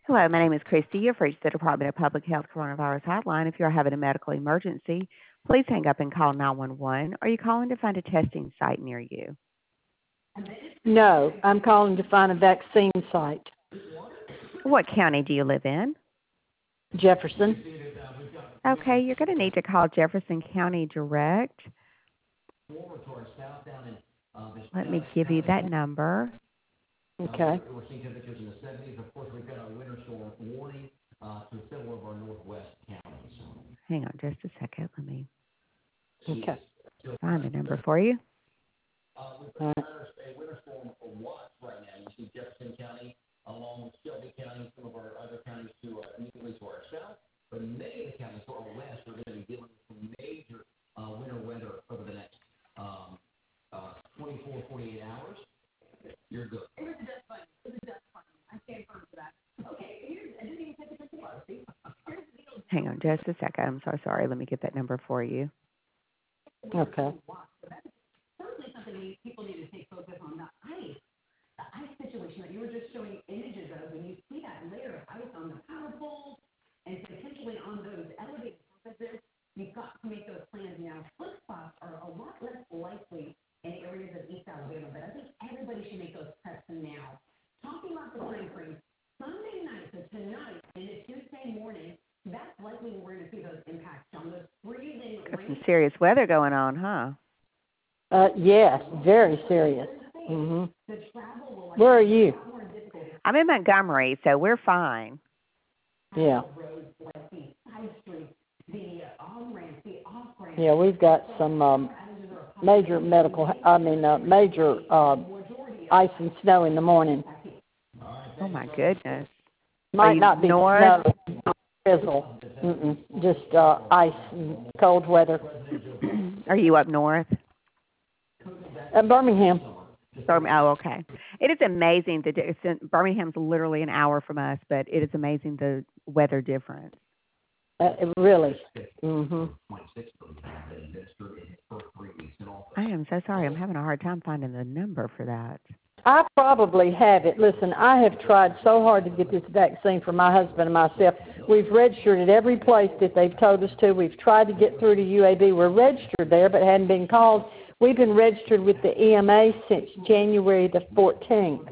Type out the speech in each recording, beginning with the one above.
Hello, my name is Christy. You've reached the Department of Public Health Coronavirus Hotline. If you're having a medical emergency, please hang up and call 911. Are you calling to find a testing site near you? No, I'm calling to find a vaccine site. What county do you live in? Jefferson. Okay, you're going to need to call Jefferson County Direct. Let me give you that number. Okay. We're seeing temperatures in the 70s. Of course, we've got our winter storm warning to several of our northwest counties. Hang on just a second. Let me Okay. find the number for you. We've got a winter storm watch right now. You see Jefferson County along with Shelby County, some of our other counties immediately to our south. But many of the counties to our west are going to be dealing with some major winter weather over the next 24, 48 hours. You're good. Hang on just a second. I'm so sorry. Let me get that number for you. Okay. Certainly something people need to take focus on the ice situation that you were just showing images of. When you see that layer of ice on the power poles and potentially on those elevated surfaces, you've got to make those plans now. Flip spots are a lot less likely in areas of East Alabama, but I think everybody should make those preps now. Talking about the time frame, Sunday night to tonight into Tuesday morning, that's likely when we're going to see those impacts on those freezing Got rain. some serious weather going on, huh? Yes, very serious. Mm-hmm. Where are you? I'm in Montgomery, so we're fine. Yeah. Yeah, we've got some major ice and snow in the morning. Oh my goodness. Might not be north? snow, drizzle. Just ice and cold weather. Are you up north? Birmingham. Oh, okay. It is amazing. Birmingham's literally an hour from us, but it is amazing the weather difference. Really. Mm-hmm. I am so sorry. I'm having a hard time finding the number for that. I probably have it. Listen, I have tried so hard to get this vaccine for my husband and myself. We've registered at every place that they've told us to. We've tried to get through to UAB. We're registered there but hadn't been called. We've been registered with the EMA since January the 14th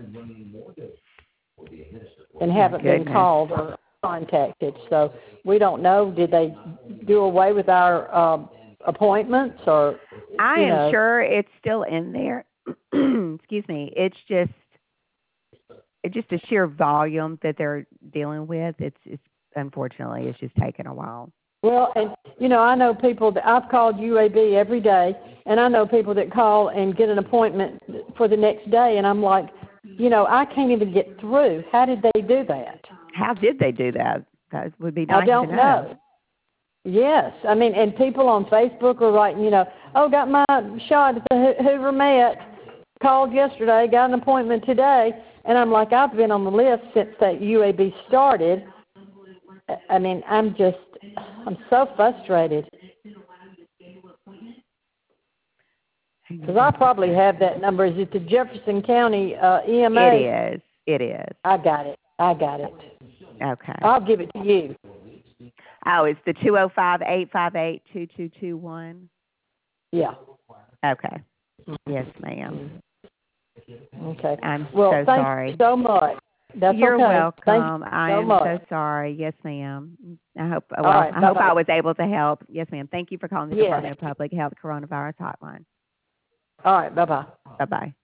and haven't been called or contacted. So we don't know. Did they do away with our appointments or? I am sure it's still in there. Excuse me. It's just the sheer volume that they're dealing with. It's unfortunately it's just taking a while. Well, and I know people that I've called UAB every day, and I know people that call and get an appointment for the next day, and I'm like, I can't even get through. How did they do that? How did they do that? That would be nice to know. I don't know. Yes, I mean, and people on Facebook are writing, got my shot at the Hoover Met, called yesterday, got an appointment today, and I'm like, I've been on the list since that UAB started. I mean, I'm so frustrated. Because I probably have that number. Is it the Jefferson County EMA? It is. I got it. Okay. I'll give it to you. Oh, it's the 205-858-2221? Yeah. Okay. Yes, ma'am. Okay. I'm so sorry. Thank you so much. You're okay. welcome. I am much. so sorry. Yes, ma'am. I hope right, I hope I was able to help. Yes, ma'am. Thank you for calling the Yes. Department of Public Health Coronavirus Hotline. All right. Bye-bye. Bye-bye.